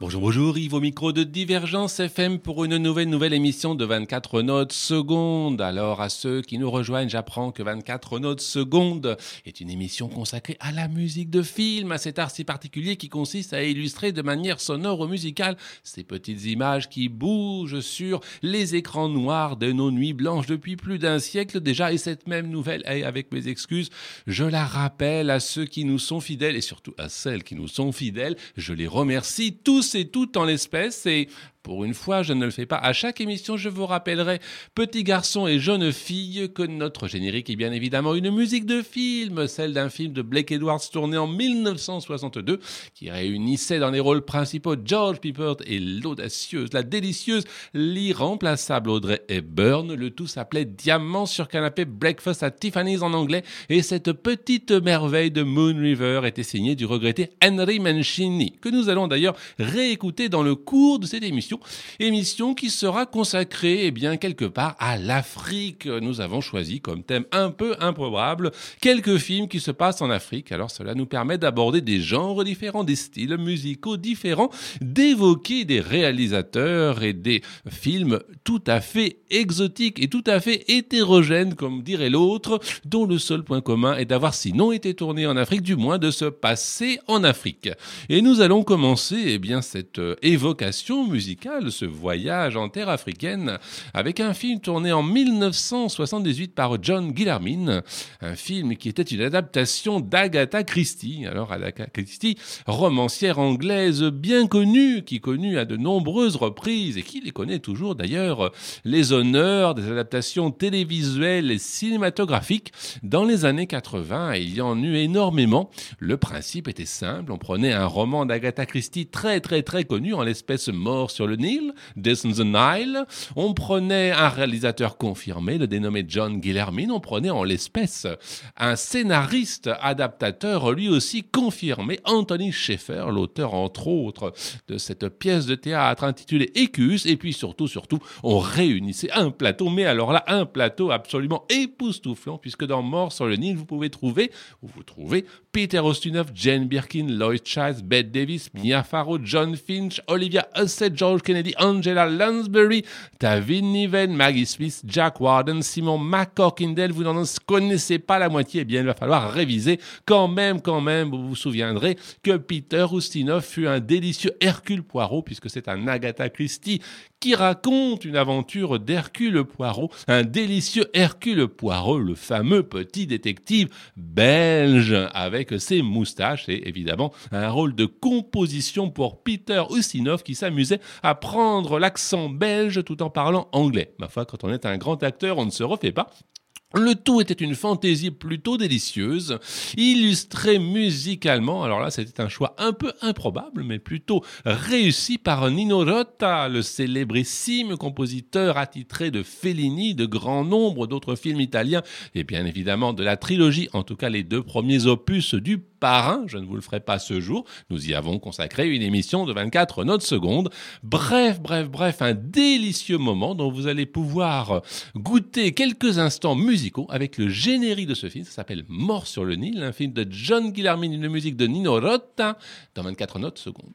Bonjour, bonjour, Yves au micro de Divergence FM pour une nouvelle émission de 24 notes secondes. Alors à ceux qui nous rejoignent, j'apprends que 24 notes secondes est une émission consacrée à la musique de film, à cet art si particulier qui consiste à illustrer de manière sonore ou musicale ces petites images qui bougent sur les écrans noirs de nos nuits blanches depuis plus d'un siècle déjà. Et cette même nouvelle, avec mes excuses, je la rappelle à ceux qui nous sont fidèles et surtout à celles qui nous sont fidèles. Je les remercie tous et toutes en l'espèce et pour une fois, je ne le fais pas. À chaque émission, je vous rappellerai, petits garçons et jeunes filles, que notre générique est bien évidemment une musique de film, celle d'un film de Blake Edwards tourné en 1962, qui réunissait dans les rôles principaux George Peppard et l'audacieuse, la délicieuse, l'irremplaçable Audrey Hepburn. Le tout s'appelait Diamant sur canapé, Breakfast at Tiffany's en anglais, et cette petite merveille de Moon River était signée du regretté Henry Mancini, que nous allons d'ailleurs réécouter dans le cours de cette émission qui sera consacrée, quelque part à l'Afrique. Nous avons choisi comme thème un peu improbable quelques films qui se passent en Afrique. Alors cela nous permet d'aborder des genres différents, des styles musicaux différents, d'évoquer des réalisateurs et des films tout à fait exotiques et tout à fait hétérogènes, comme dirait l'autre, dont le seul point commun est d'avoir sinon été tourné en Afrique, du moins de se passer en Afrique. Et nous allons commencer cette évocation musicale, ce voyage en terre africaine, avec un film tourné en 1978 par John Guillermin, un film qui était une adaptation d'Agatha Christie. Alors Agatha Christie, romancière anglaise bien connue, qui connut à de nombreuses reprises, et qui les connaît toujours d'ailleurs, les honneurs des adaptations télévisuelles et cinématographiques dans les années 80, et il y en eut énormément. Le principe était simple, on prenait un roman d'Agatha Christie très connu, en l'espèce Mort sur le Nil, Death on the Nile. On prenait un réalisateur confirmé, le dénommé John Guillermin. On prenait en l'espèce un scénariste adaptateur, lui aussi confirmé, Anthony Sheffer, l'auteur entre autres de cette pièce de théâtre intitulée Écus. Et puis surtout, on réunissait un plateau, mais alors là, un plateau absolument époustouflant, puisque dans Mort sur le Nil, vous trouvez Peter Ustinov, Jane Birkin, Lloyd Childs, Bette Davis, Mia Farrow, John Finch, Olivia Hussey, George Kennedy, Angela Lansbury, David Niven, Maggie Smith, Jack Warden, Simon McCorkindale. Vous n'en connaissez pas la moitié, il va falloir réviser. Quand même, vous vous souviendrez que Peter Ustinov fut un délicieux Hercule Poirot, puisque c'est un Agatha Christie qui raconte une aventure d'Hercule Poirot, un délicieux Hercule Poirot, le fameux petit détective belge avec ses moustaches, et évidemment un rôle de composition pour Peter Ustinov qui s'amusait à prendre l'accent belge tout en parlant anglais. Ma foi, quand on est un grand acteur, on ne se refait pas. Le tout était une fantaisie plutôt délicieuse, illustrée musicalement. Alors là, c'était un choix un peu improbable, mais plutôt réussi par Nino Rota, le célébrissime compositeur attitré de Fellini, de grand nombre d'autres films italiens, et bien évidemment de la trilogie, en tout cas les deux premiers opus du Parrain. Je ne vous le ferai pas ce jour, nous y avons consacré une émission de 24 notes secondes. Bref, un délicieux moment dont vous allez pouvoir goûter quelques instants musicaux avec le générique de ce film. Ça s'appelle Mort sur le Nil, un film de John Guillermin, une musique de Nino Rota, dans 24 notes secondes.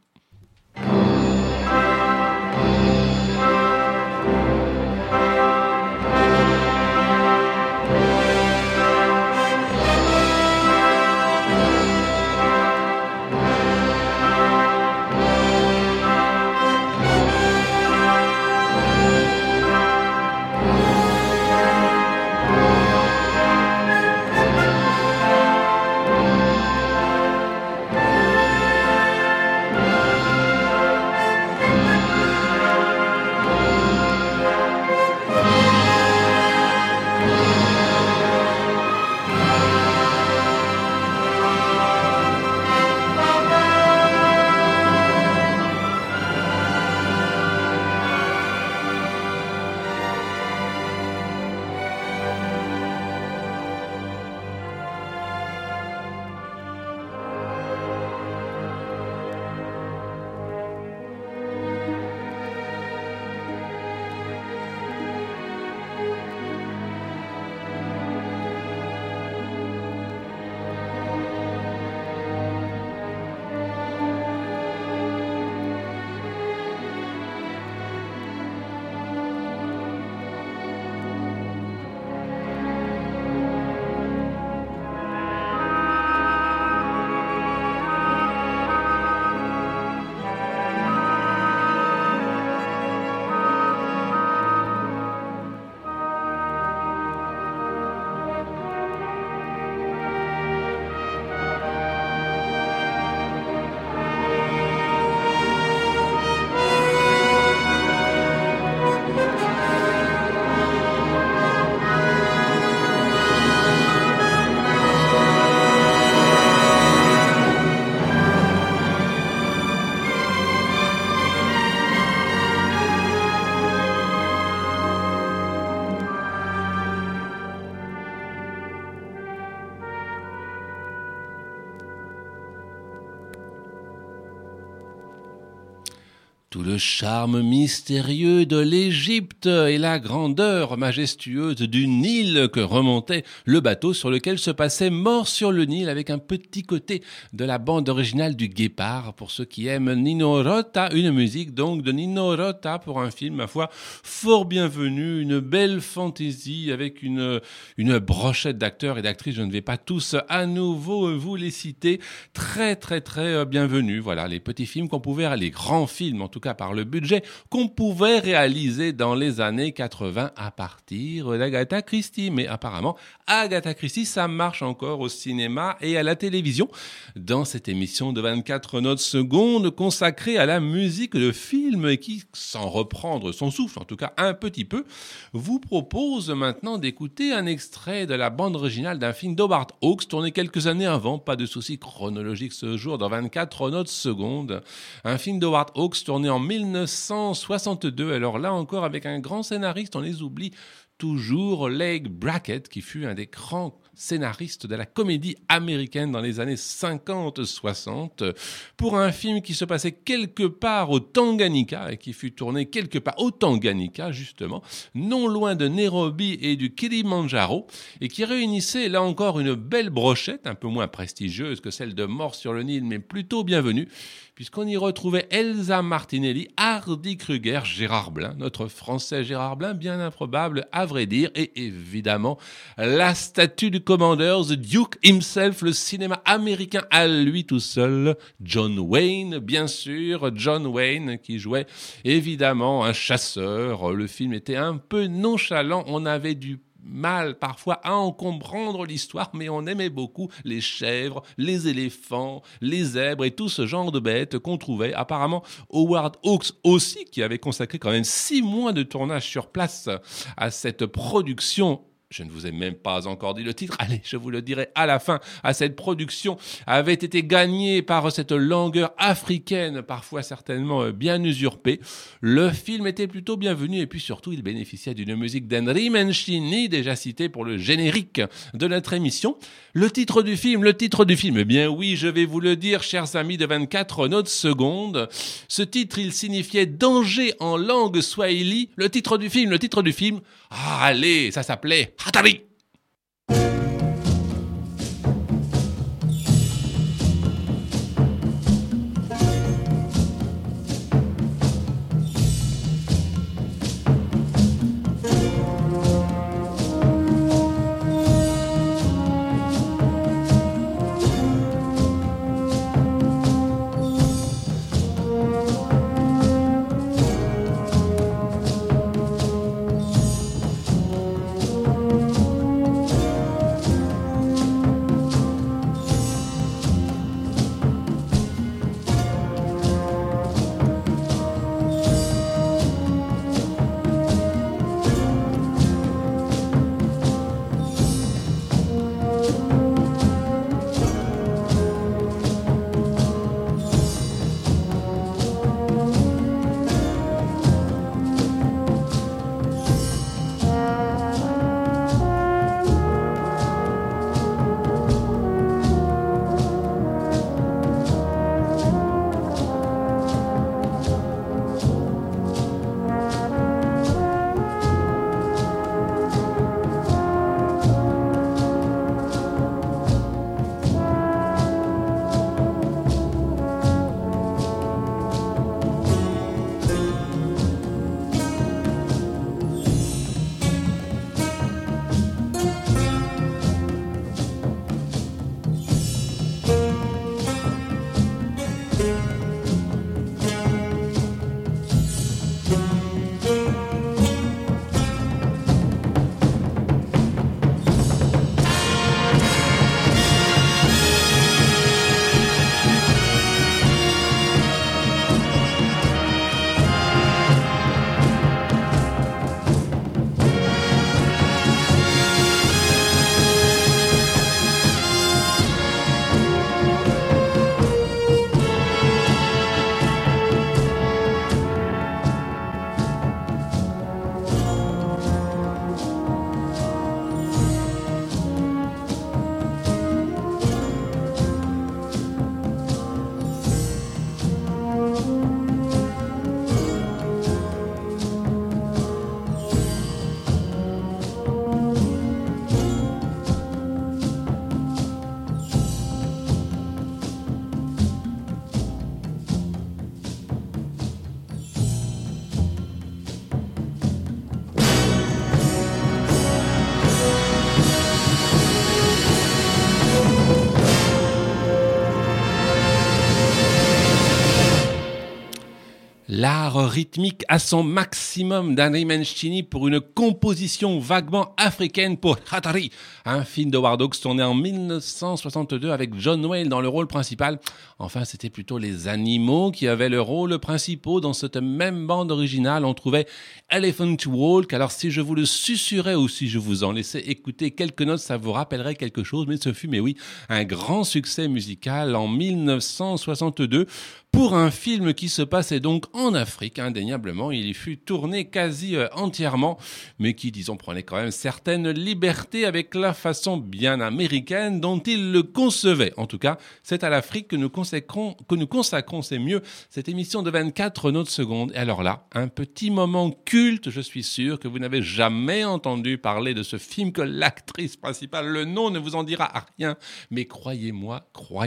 Tout le charme mystérieux de l'Égypte et la grandeur majestueuse du Nil que remontait le bateau sur lequel se passait Mort sur le Nil avec un petit côté de la bande originale du Guépard pour ceux qui aiment Nino Rota, une musique donc de Nino Rota pour un film, ma foi, fort bienvenu, une belle fantaisie avec une brochette d'acteurs et d'actrices, je ne vais pas tous à nouveau vous les citer, très bienvenue. Voilà, les petits films qu'on pouvait, les grands films en tout cas par le budget qu'on pouvait réaliser dans les années 80 à partir d'Agatha Christie. Mais apparemment, Agatha Christie, ça marche encore au cinéma et à la télévision. Dans cette émission de 24 notes secondes consacrée à la musique de film et qui, sans reprendre son souffle, en tout cas un petit peu, vous propose maintenant d'écouter un extrait de la bande originale d'un film d'Howard Hawks tourné quelques années avant, pas de souci chronologique ce jour, dans 24 notes secondes. Un film d'Howard Hawks tourné en 1962, alors là encore avec un grand scénariste, on les oublie toujours, Leigh Brackett, qui fut un des grands scénariste de la comédie américaine dans les années 50-60, pour un film qui se passait quelque part au Tanganyika et qui fut tourné quelque part au Tanganyika, justement, non loin de Nairobi et du Kilimandjaro, et qui réunissait là encore une belle brochette, un peu moins prestigieuse que celle de Mort sur le Nil, mais plutôt bienvenue, puisqu'on y retrouvait Elsa Martinelli, Hardy Kruger, Gérard Blin, notre français Gérard Blin, bien improbable à vrai dire, et évidemment la statue du Commandeur, The Duke himself, le cinéma américain à lui tout seul, John Wayne, bien sûr, John Wayne qui jouait évidemment un chasseur. Le film était un peu nonchalant, on avait du mal parfois à en comprendre l'histoire, mais on aimait beaucoup les chèvres, les éléphants, les zèbres et tout ce genre de bêtes qu'on trouvait. Apparemment, Howard Hawks aussi, qui avait consacré quand même 6 mois de tournage sur place à cette production. Je ne vous ai même pas encore dit le titre, allez, je vous le dirai à la fin, à cette production, avait été gagnée par cette langueur africaine, parfois certainement bien usurpée. Le film était plutôt bienvenu et puis surtout, il bénéficiait d'une musique d'Henry Mancini, déjà cité pour le générique de notre émission. Le titre du film, eh bien oui, je vais vous le dire, chers amis de 24 notes secondes. Ce titre, il signifiait danger en langue swahili. Le titre du film, allez, ça s'appelait Hatari. art rythmique à son maximum d'Henry Mancini pour une composition vaguement africaine pour Hatari, un film de War Dogs tourné en 1962 avec John Wayne dans le rôle principal. Enfin, c'était plutôt les animaux qui avaient le rôle principal dans cette même bande originale. On trouvait Elephant Walk. Alors, si je vous le susurrais ou si je vous en laissais écouter quelques notes, ça vous rappellerait quelque chose. Mais ce fut, mais oui, un grand succès musical en 1962. Pour un film qui se passait donc en Afrique, indéniablement, il y fut tourné quasi entièrement, mais qui, disons, prenait quand même certaines libertés avec la façon bien américaine dont il le concevait. En tout cas, c'est à l'Afrique que nous consacrons, c'est mieux, cette émission de 24 notes secondes. Et alors là, un petit moment culte, je suis sûr que vous n'avez jamais entendu parler de ce film, que l'actrice principale, le nom ne vous en dira rien, mais croyez-moi,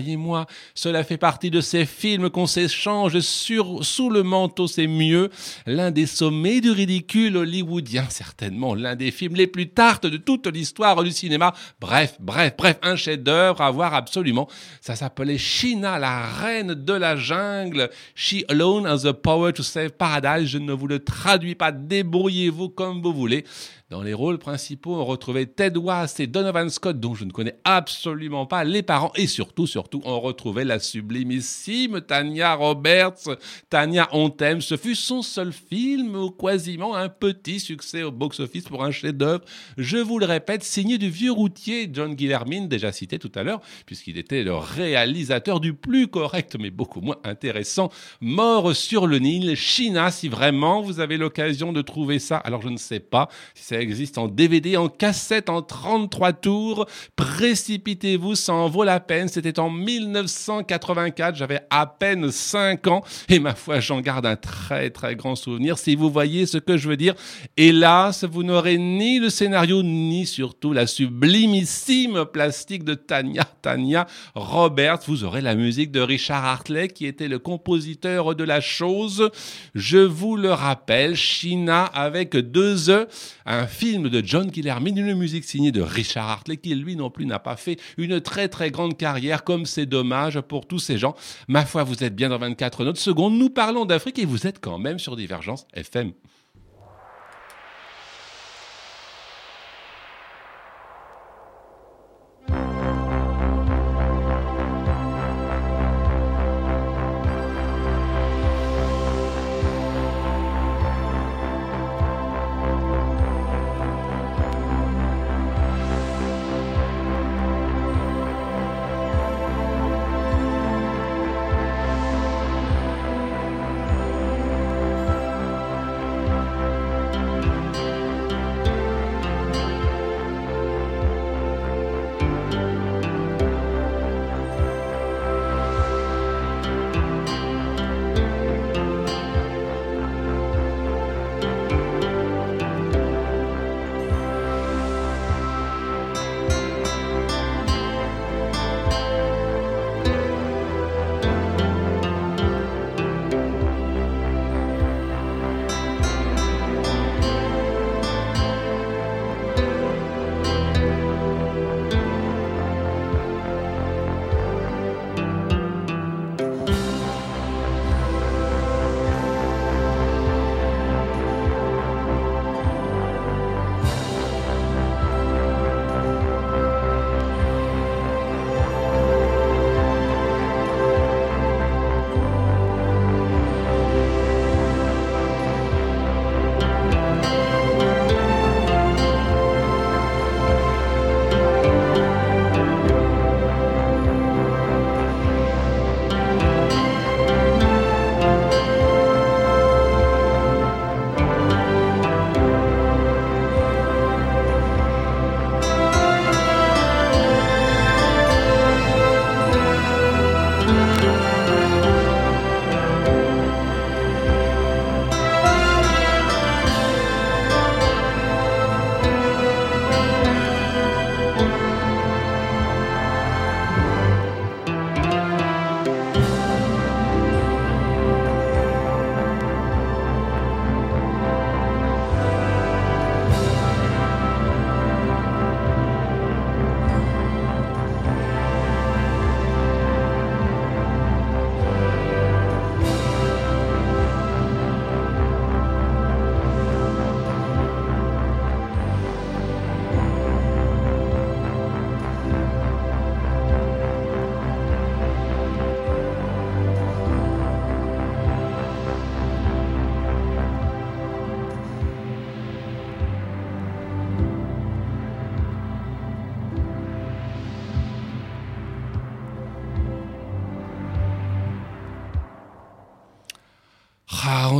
cela fait partie de ces films qu'on s'échange sous le manteau, c'est mieux. L'un des sommets du ridicule hollywoodien, certainement l'un des films les plus tartes de toute l'histoire du cinéma. Bref, un chef-d'œuvre à voir absolument. Ça s'appelait Sheena, la reine de la jungle. She alone has the power to save paradise. Je ne vous le traduis pas, débrouillez-vous comme vous voulez. Dans les rôles principaux, on retrouvait Ted Wass et Donovan Scott, dont je ne connais absolument pas les parents. Et surtout, on retrouvait la sublimissime Tanya Roberts. Tanya, on t'aime. Ce fut son seul film, ou quasiment un petit succès au box-office pour un chef-d'œuvre. Je vous le répète, signé du vieux routier John Guillermin, déjà cité tout à l'heure, puisqu'il était le réalisateur du plus correct, mais beaucoup moins intéressant, Mort sur le Nil. Sheena, si vraiment vous avez l'occasion de trouver ça, alors je ne sais pas si ça existe en DVD, en cassette, en 33 tours. Précipitez-vous, ça en vaut la peine. C'était en 1984, j'avais à peine 5 ans et ma foi, j'en garde un très très grand souvenir, si vous voyez ce que je veux dire. Hélas, vous n'aurez ni le scénario, ni surtout la sublimissime plastique de Tanya Roberts. Vous aurez la musique de Richard Hartley, qui était le compositeur de la chose. Je vous le rappelle, Sheena avec 2 E, un film de John Guillermin, une musique signée de Richard Hartley, qui lui non plus n'a pas fait une très très grande carrière, comme c'est dommage pour tous ces gens. Ma foi, vous êtes bien dans 24 notes secondes, nous parlons d'Afrique et vous êtes quand même sur Divergence FM.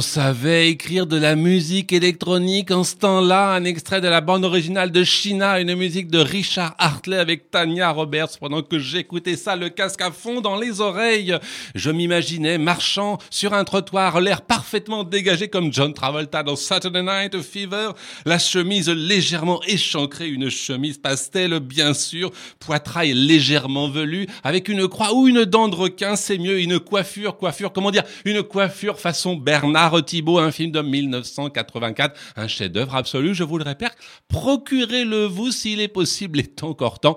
savait écrire de la musique électronique en ce temps-là. Un extrait de la bande originale de Sheena, une musique de Richard Hartley avec Tanya Roberts. Pendant que j'écoutais ça, le casque à fond dans les oreilles, je m'imaginais marchant sur un trottoir, l'air parfaitement dégagé comme John Travolta dans Saturday Night Fever, la chemise légèrement échancrée, une chemise pastel bien sûr, poitrail légèrement velue, avec une croix ou une dent de requin, c'est mieux, une coiffure, une coiffure façon Bernard Thibault, un film de 1984, un chef-d'œuvre absolu, je vous le répète, procurez-le vous s'il est possible, est encore temps,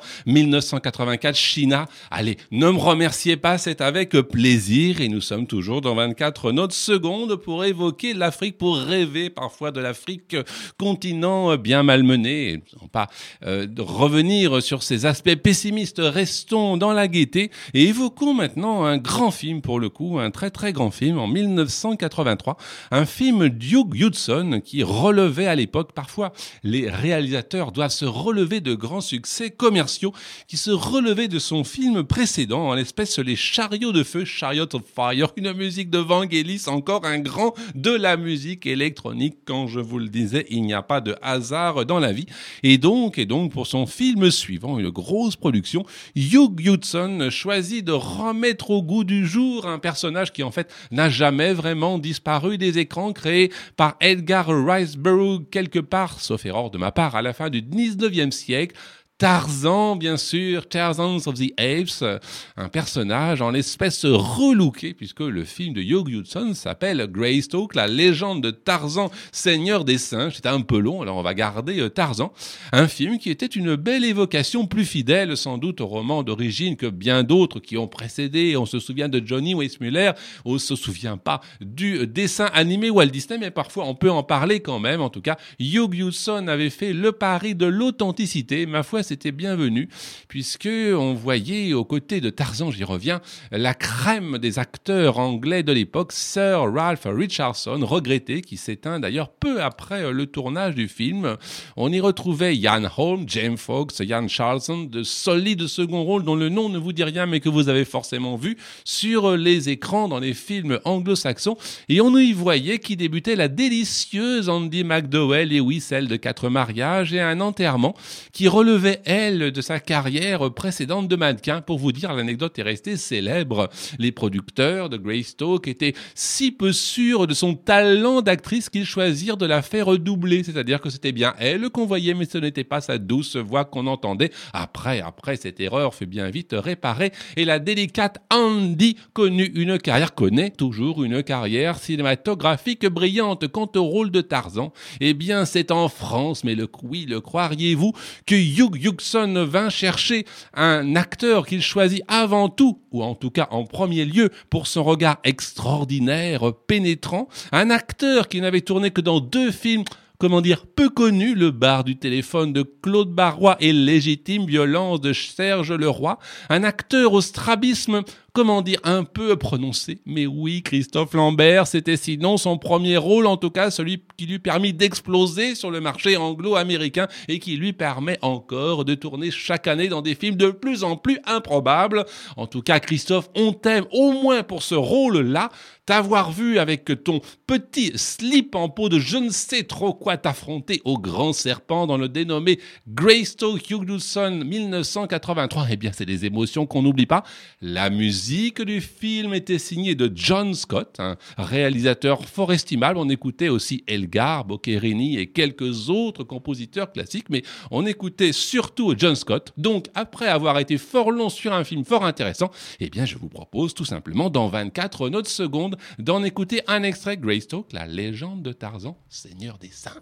1984, Sheena, allez, ne me remerciez pas, c'est avec plaisir, et nous sommes toujours dans 24 notes secondes pour évoquer l'Afrique, pour rêver parfois de l'Afrique, continent bien malmené, et non pas revenir sur ces aspects pessimistes, restons dans la gaieté, et évoquons maintenant un grand film pour le coup, un très très grand film en 1983, un film d'Hugh Hudson qui relevait à l'époque, parfois les réalisateurs doivent se relever de grands succès commerciaux, qui se relevaient de son film précédent, en l'espèce Les Chariots de Feu, Chariot of Fire, une musique de Vangelis, encore un grand de la musique électronique, quand je vous le disais, il n'y a pas de hasard dans la vie, et donc pour son film suivant, une grosse production, Hugh Hudson choisit de remettre au goût du jour un personnage qui en fait n'a jamais vraiment disparu des écrans, créé par Edgar Rice Burroughs quelque part, sauf erreur de ma part, à la fin du 19e siècle, Tarzan, bien sûr, Tarzan of the Apes, un personnage en l'espèce relooké, puisque le film de Hugh Hudson s'appelle Greystoke, la légende de Tarzan, seigneur des singes. C'était un peu long, alors on va garder Tarzan. Un film qui était une belle évocation, plus fidèle sans doute au roman d'origine que bien d'autres qui ont précédé. On se souvient de Johnny Weissmuller, on se souvient pas du dessin animé Walt Disney, mais parfois on peut en parler quand même. En tout cas, Hugh Hudson avait fait le pari de l'authenticité. Ma foi, c'était bienvenu, puisque on voyait aux côtés de Tarzan, j'y reviens, la crème des acteurs anglais de l'époque, Sir Ralph Richardson, regretté, qui s'éteint d'ailleurs peu après le tournage du film. On y retrouvait Ian Holm, James Fox, Ian Charlton, de solides second rôles dont le nom ne vous dit rien, mais que vous avez forcément vu sur les écrans dans les films anglo-saxons. Et on y voyait qui débutait la délicieuse Andie MacDowell, et oui, celle de 4 mariages et un enterrement, qui relevait elle de sa carrière précédente de mannequin. Pour vous dire, l'anecdote est restée célèbre. Les producteurs de Greystoke étaient si peu sûrs de son talent d'actrice qu'ils choisirent de la faire doubler. C'est-à-dire que c'était bien elle qu'on voyait, mais ce n'était pas sa douce voix qu'on entendait. Après, cette erreur fut bien vite réparée et la délicate Andie connaît toujours une carrière cinématographique brillante. Quant au rôle de Tarzan, eh bien, c'est en France, mais le croiriez-vous, que Hugh Hudson vint chercher un acteur qu'il choisit avant tout, ou en tout cas en premier lieu, pour son regard extraordinaire, pénétrant, un acteur qui n'avait tourné que dans 2 films, peu connu, Le bar du téléphone de Claude Barrois et Légitime violence de Serge Leroy, un acteur au strabisme, un peu prononcé. Mais oui, Christophe Lambert, c'était sinon son premier rôle, en tout cas celui qui lui permit d'exploser sur le marché anglo-américain et qui lui permet encore de tourner chaque année dans des films de plus en plus improbables. En tout cas, Christophe, on t'aime au moins pour ce rôle-là. T'avoir vu avec ton petit slip en peau de je ne sais trop quoi t'affronter au grand serpent dans le dénommé Greystoke Hugh Hudson 1983, eh bien c'est des émotions qu'on n'oublie pas. La musique du film était signée de John Scott, un réalisateur fort estimable. On écoutait aussi Elgar, Boccherini et quelques autres compositeurs classiques, mais on écoutait surtout John Scott. Donc après avoir été fort long sur un film fort intéressant, eh bien je vous propose tout simplement dans 24 notes secondes d'en écouter un extrait. Greystoke, la légende de Tarzan, seigneur des singes.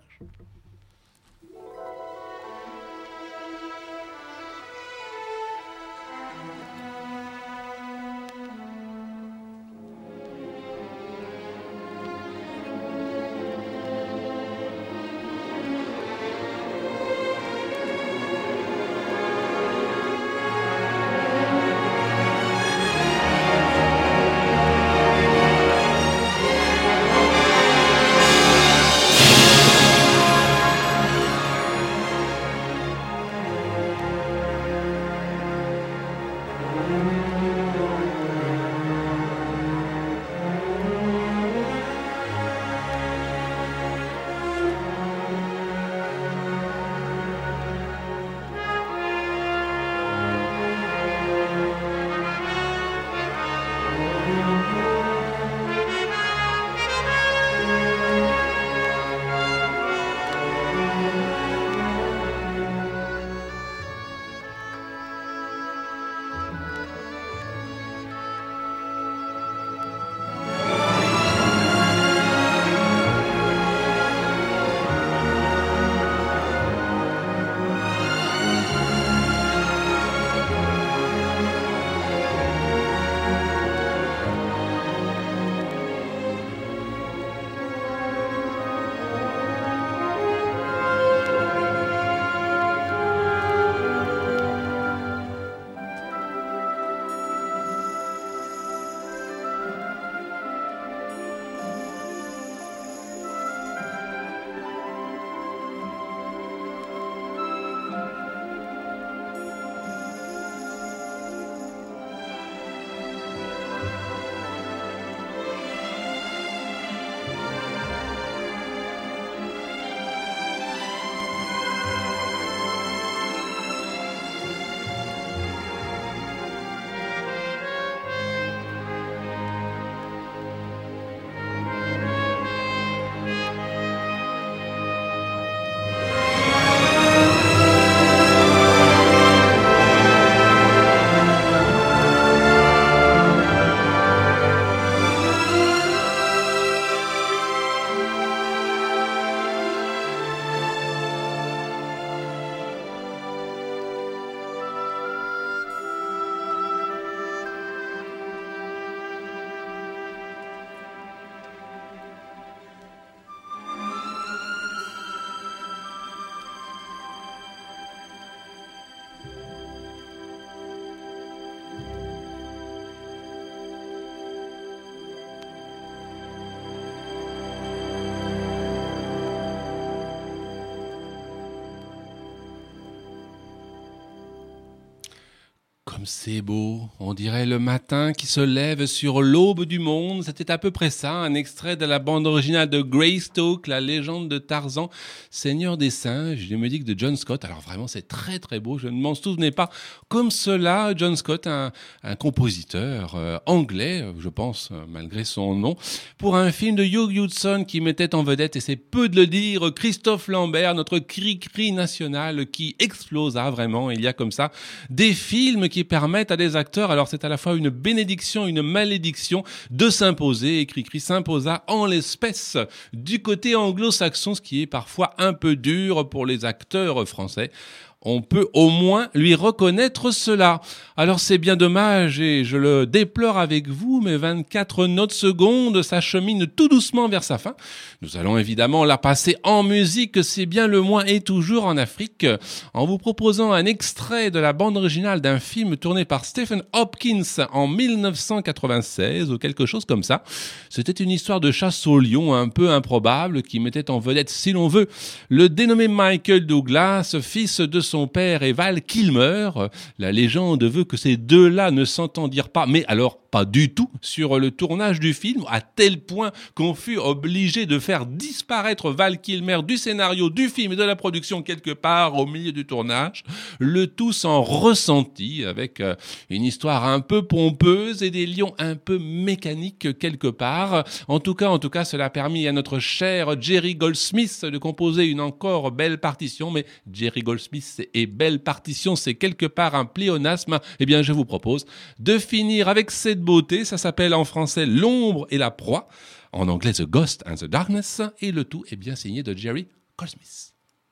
Comme c'est beau, on dirait le matin qui se lève sur l'aube du monde. C'était à peu près ça, un extrait de la bande originale de Greystoke, la légende de Tarzan, Seigneur des singes, du musique de John Scott. Alors vraiment, c'est très très beau, je ne m'en souvenais pas. Comme cela, John Scott, un compositeur anglais, je pense, malgré son nom, pour un film de Hugh Hudson qui mettait en vedette, et c'est peu de le dire, Christophe Lambert, notre cri-cri national qui explosa vraiment. Il y a comme ça des films qui permettent à des acteurs, alors c'est à la fois une bénédiction, une malédiction, de s'imposer, et Cricri s'imposa en l'espèce du côté anglo-saxon, ce qui est parfois un peu dur pour les acteurs français. On peut au moins lui reconnaître cela. Alors c'est bien dommage et je le déplore avec vous, mais 24 notes secondes s'achemine tout doucement vers sa fin. Nous allons évidemment la passer en musique, c'est bien le moins et toujours en Afrique, en vous proposant un extrait de la bande originale d'un film tourné par Stephen Hopkins en 1996 ou quelque chose comme ça. C'était une histoire de chasse au lion un peu improbable qui mettait en vedette, si l'on veut, le dénommé Michael Douglas, fils de son père et Val Kilmer. La légende veut que ces deux-là ne s'entendirent pas, mais alors pas du tout, sur le tournage du film, à tel point qu'on fut obligé de faire disparaître Val Kilmer du scénario du film et de la production quelque part au milieu du tournage. Le tout sans ressenti, avec une histoire un peu pompeuse et des lions un peu mécaniques quelque part. En tout cas, cela a permis à notre cher Jerry Goldsmith de composer une encore belle partition, mais Jerry Goldsmith et belle partition, c'est quelque part un pléonasme. Eh bien, je vous propose de finir avec cette beauté. Ça s'appelle en français L'ombre et la proie, en anglais The Ghost and the Darkness, et le tout est bien signé de Jerry Goldsmith.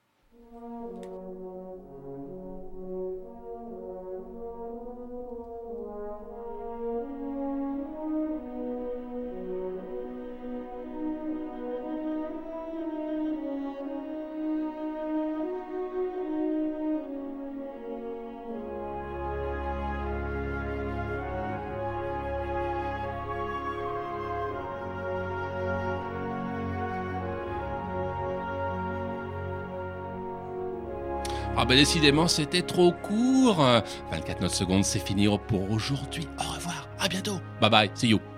Ah ben décidément, c'était trop court. 24 notes secondes, c'est fini pour aujourd'hui. Au revoir, à bientôt. Bye bye, see you.